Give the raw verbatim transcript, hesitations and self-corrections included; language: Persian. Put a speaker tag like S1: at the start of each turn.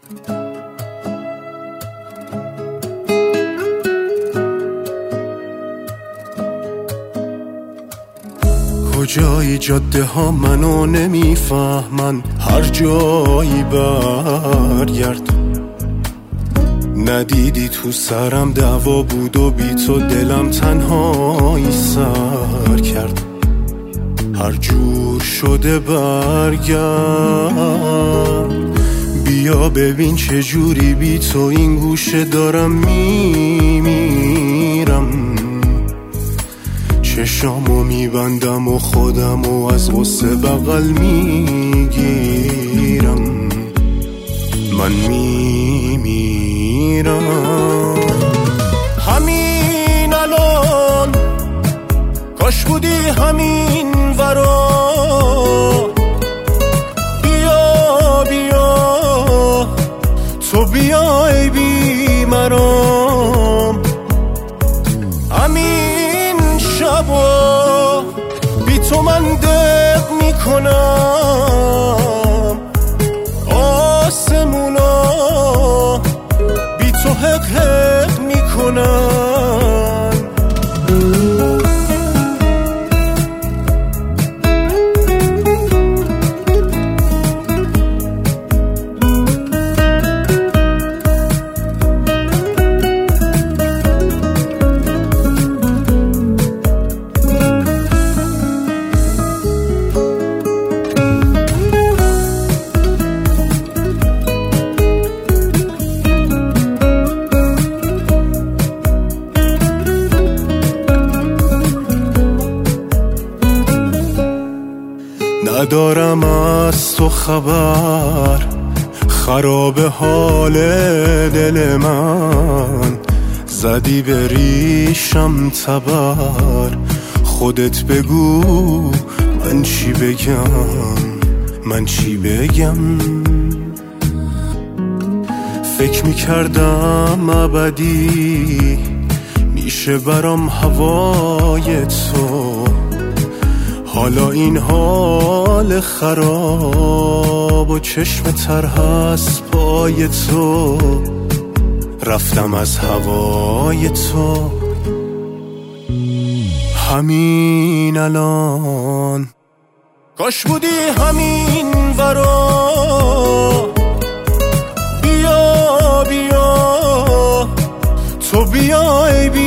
S1: کجای جاده ها منو نمیفهمن، هر جایی برگرد. ندیدی تو سرم دعوا بود و بی تو دلم تنهایی سر کرد. هر جور شده برگرد، بیا ببین چه جوری بی تو این گوشه دارم میمیرم. چشامو میبندم و خودمو از غصه بغل میگیرم. من میمیرم همین الان، کاش بودی همین ورا. بیا بیا تو بیا ای بی مرام. همین شبا بی تو من دق میکنم. آسمونا بی تو حق حق میکنم. ندارم از تو خبر، خراب حال دل من. زدی به ریشم تبر، خودت بگو من چی بگم، من چی بگم. فکر میکردم ابدی میشه برام هوای تو. حالا این حال خراب و چشم تر هست پای تو. رفتم از هوای تو همین الان، کاش بودی همین ورا. بیا بیا تو بیا ای بیا